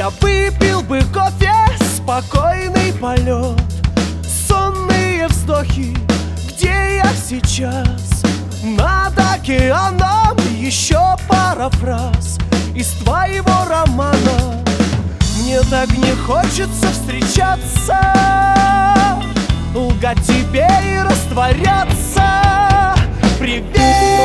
Я выпил бы кофе, спокойный полет, сонные вздохи. Где я сейчас? Над океаном. Еще пара фраз из твоего романа. Мне так не хочется встречаться, лгать тебе и растворяться. Привет,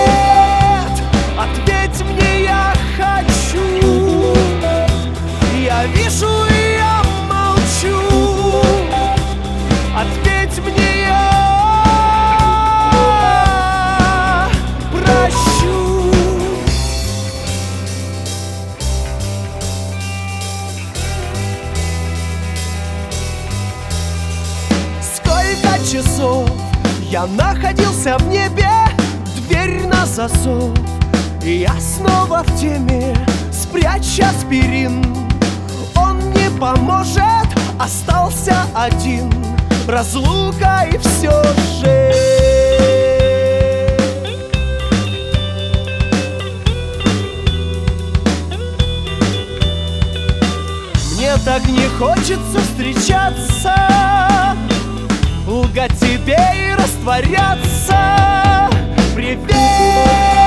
ответь мне, я хочу. Я вижу и я молчу. Ответь мне, я прощу. Сколько часов я находился в небе, дверь на засов. Я снова в теме, спрячь аспирин. Он не поможет, остался один. Разлука и все же. Мне так не хочется встречаться, лгать тебе и растворяться. Привет!